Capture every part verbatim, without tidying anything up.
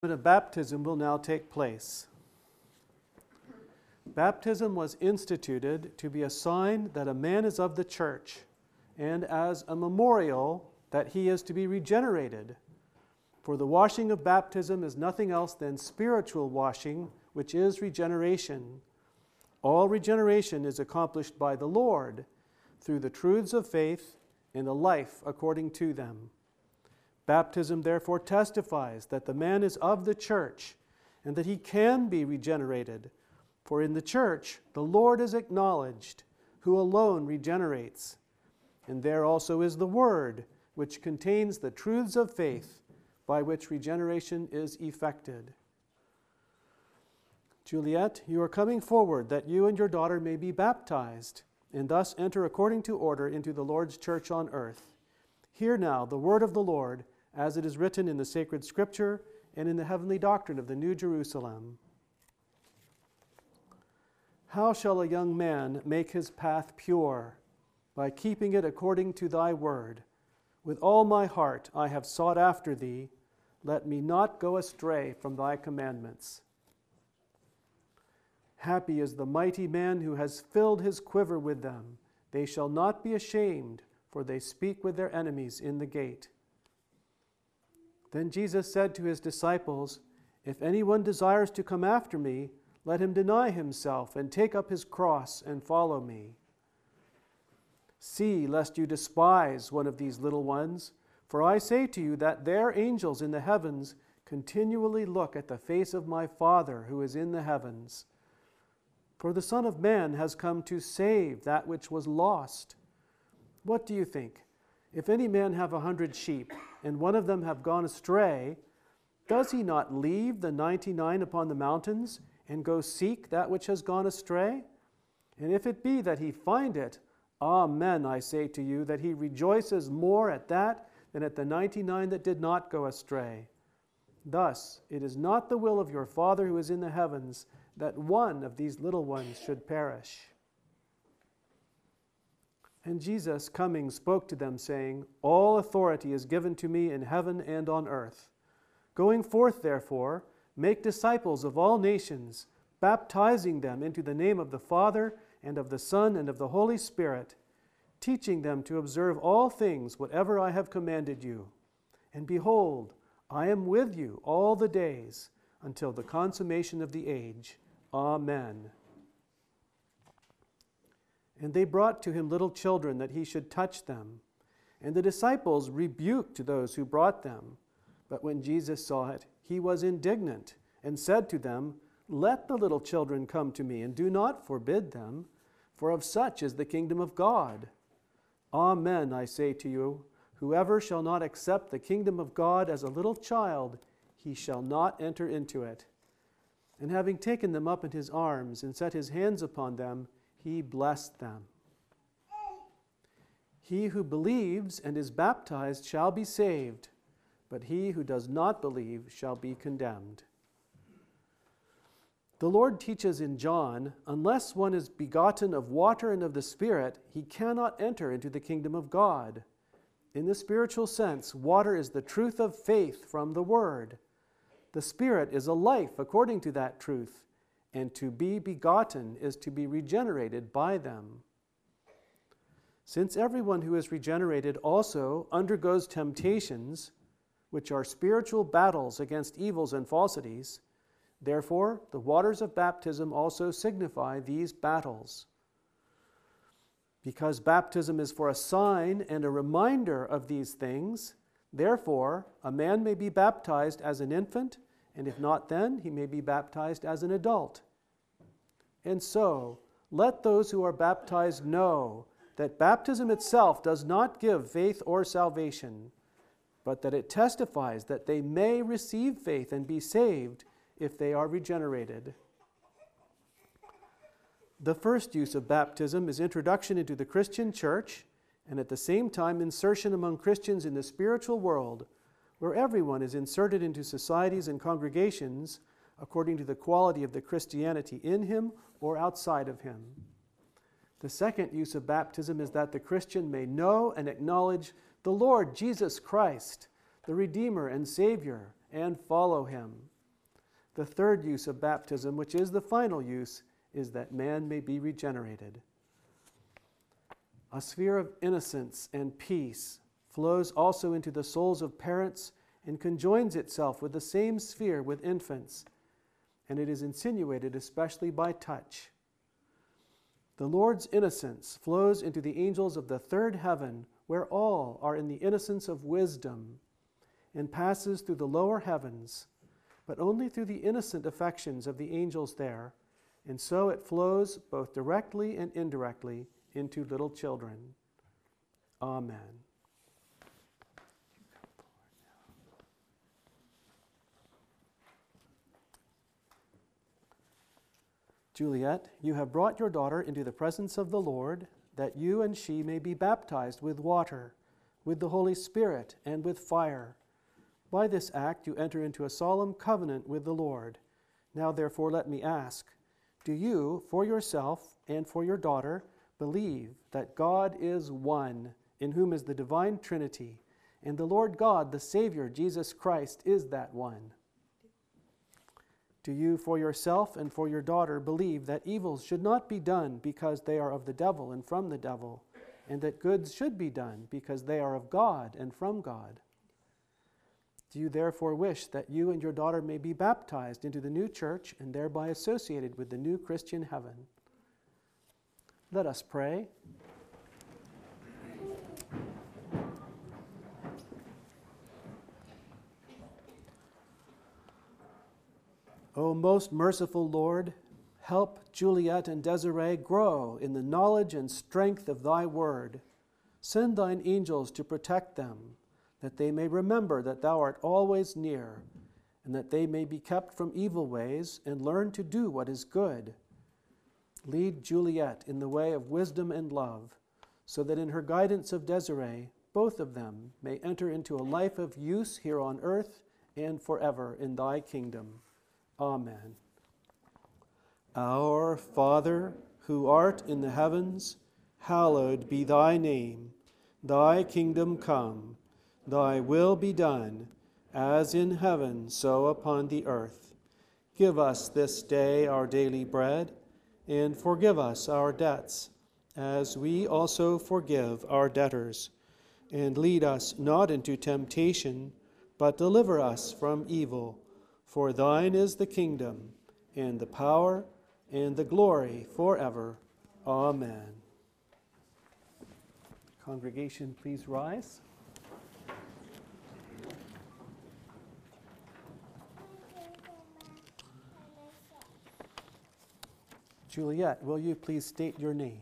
Of baptism will now take place. Baptism was instituted to be a sign that a man is of the church and as a memorial that he is to be regenerated. For the washing of baptism is nothing else than spiritual washing, which is regeneration. All regeneration is accomplished by the Lord through the truths of faith and a life according to them. Baptism therefore testifies that the man is of the church and that he can be regenerated. For in the church the Lord is acknowledged, who alone regenerates. And there also is the Word, which contains the truths of faith by which regeneration is effected. Juliet, you are coming forward that you and your daughter may be baptized and thus enter according to order into the Lord's church on earth. Hear now the word of the Lord, as it is written in the sacred scripture and in the heavenly doctrine of the New Jerusalem. How shall a young man make his path pure? By keeping it according to thy word. With all my heart I have sought after thee. Let me not go astray from thy commandments. Happy is the mighty man who has filled his quiver with them. They shall not be ashamed, for they speak with their enemies in the gate. Then Jesus said to his disciples, If anyone desires to come after me, let him deny himself and take up his cross and follow me. See, lest you despise one of these little ones, for I say to you that their angels in the heavens continually look at the face of my Father who is in the heavens. For the Son of Man has come to save that which was lost. What do you think? If any man have a hundred sheep, and one of them have gone astray, does he not leave the ninety-nine upon the mountains, and go seek that which has gone astray? And if it be that he find it, amen, I say to you, that he rejoices more at that than at the ninety-nine that did not go astray. Thus, it is not the will of your Father who is in the heavens that one of these little ones should perish. And Jesus, coming, spoke to them, saying, All authority is given to me in heaven and on earth. Going forth, therefore, make disciples of all nations, baptizing them into the name of the Father, and of the Son, and of the Holy Spirit, teaching them to observe all things whatever I have commanded you. And behold, I am with you all the days, until the consummation of the age. Amen. And they brought to him little children, that he should touch them. And the disciples rebuked those who brought them. But when Jesus saw it, he was indignant, and said to them, Let the little children come to me, and do not forbid them, for of such is the kingdom of God. Amen, I say to you, whoever shall not accept the kingdom of God as a little child, he shall not enter into it. And having taken them up in his arms, and set his hands upon them, he blessed them. He who believes and is baptized shall be saved, but he who does not believe shall be condemned. The Lord teaches in John, unless one is begotten of water and of the Spirit, he cannot enter into the kingdom of God. In the spiritual sense, water is the truth of faith from the Word. The Spirit is a life according to that truth, and to be begotten is to be regenerated by them. Since everyone who is regenerated also undergoes temptations, which are spiritual battles against evils and falsities, therefore the waters of baptism also signify these battles. Because baptism is for a sign and a reminder of these things, therefore a man may be baptized as an infant, and if not then, he may be baptized as an adult. And so, let those who are baptized know that baptism itself does not give faith or salvation, but that it testifies that they may receive faith and be saved if they are regenerated. The first use of baptism is introduction into the Christian church, and at the same time insertion among Christians in the spiritual world, where everyone is inserted into societies and congregations according to the quality of the Christianity in him or outside of him. The second use of baptism is that the Christian may know and acknowledge the Lord Jesus Christ, the Redeemer and Savior, and follow him. The third use of baptism, which is the final use, is that man may be regenerated. A sphere of innocence and peace flows also into the souls of parents and conjoins itself with the same sphere with infants, and it is insinuated especially by touch. The Lord's innocence flows into the angels of the third heaven, where all are in the innocence of wisdom, and passes through the lower heavens, but only through the innocent affections of the angels there, and so it flows both directly and indirectly into little children. Amen. Juliet, you have brought your daughter into the presence of the Lord, that you and she may be baptized with water, with the Holy Spirit, and with fire. By this act you enter into a solemn covenant with the Lord. Now therefore let me ask, do you, for yourself and for your daughter, believe that God is one, in whom is the divine Trinity, and the Lord God, the Savior, Jesus Christ, is that one? Do you, for yourself and for your daughter, believe that evils should not be done because they are of the devil and from the devil, and that goods should be done because they are of God and from God? Do you therefore wish that you and your daughter may be baptized into the new church and thereby associated with the new Christian heaven? Let us pray. O most merciful Lord, help Juliet and Desiree grow in the knowledge and strength of thy word. Send thine angels to protect them, that they may remember that thou art always near, and that they may be kept from evil ways and learn to do what is good. Lead Juliet in the way of wisdom and love, so that in her guidance of Desiree, both of them may enter into a life of use here on earth and forever in thy kingdom. Amen. Our Father, who art in the heavens, hallowed be thy name. Thy kingdom come, thy will be done, as in heaven, so upon the earth. Give us this day our daily bread, and forgive us our debts, as we also forgive our debtors. And lead us not into temptation, but deliver us from evil. For thine is the kingdom, and the power, and the glory forever. Amen. Congregation, please rise. Juliet, will you please state your name?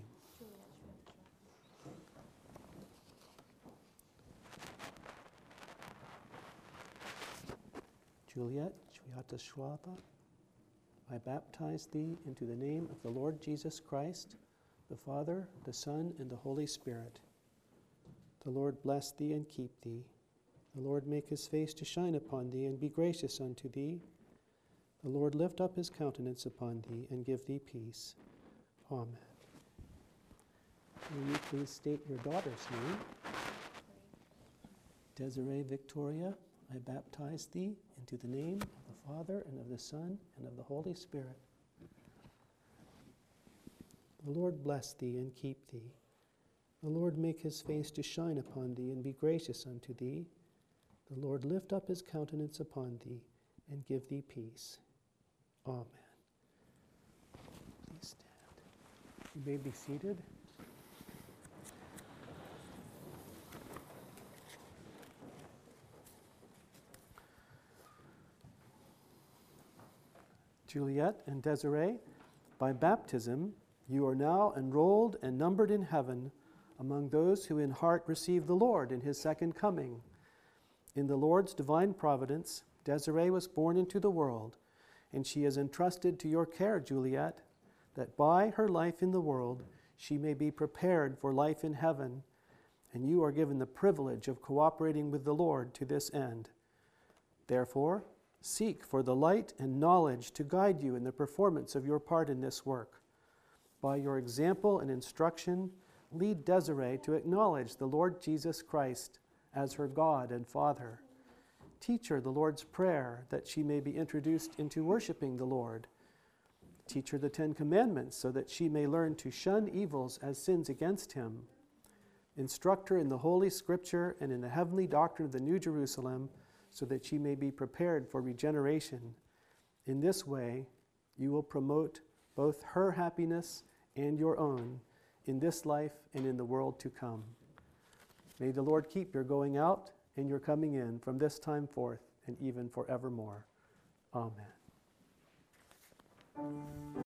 Juliet, Julieta Schwaba, I baptize thee into the name of the Lord Jesus Christ, the Father, the Son, and the Holy Spirit. The Lord bless thee and keep thee. The Lord make his face to shine upon thee and be gracious unto thee. The Lord lift up his countenance upon thee and give thee peace. Amen. Will you please state your daughter's name? Desiree Victoria, I baptize thee into the name of the Father, and of the Son, and of the Holy Spirit. The Lord bless thee and keep thee. The Lord make his face to shine upon thee and be gracious unto thee. The Lord lift up his countenance upon thee and give thee peace. Amen. Please stand. You may be seated. Juliet and Desiree, by baptism, you are now enrolled and numbered in heaven among those who in heart receive the Lord in his second coming. In the Lord's divine providence, Desiree was born into the world, and she is entrusted to your care, Juliet, that by her life in the world she may be prepared for life in heaven, and you are given the privilege of cooperating with the Lord to this end. Therefore, seek for the light and knowledge to guide you in the performance of your part in this work. By your example and instruction, lead Desiree to acknowledge the Lord Jesus Christ as her God and Father. Teach her the Lord's Prayer, that she may be introduced into worshiping the Lord. Teach her the Ten Commandments, so that she may learn to shun evils as sins against him. Instruct her in the Holy Scripture and in the heavenly doctrine of the New Jerusalem, so that she may be prepared for regeneration. In this way, you will promote both her happiness and your own in this life and in the world to come. May the Lord keep your going out and your coming in from this time forth and even forevermore. Amen.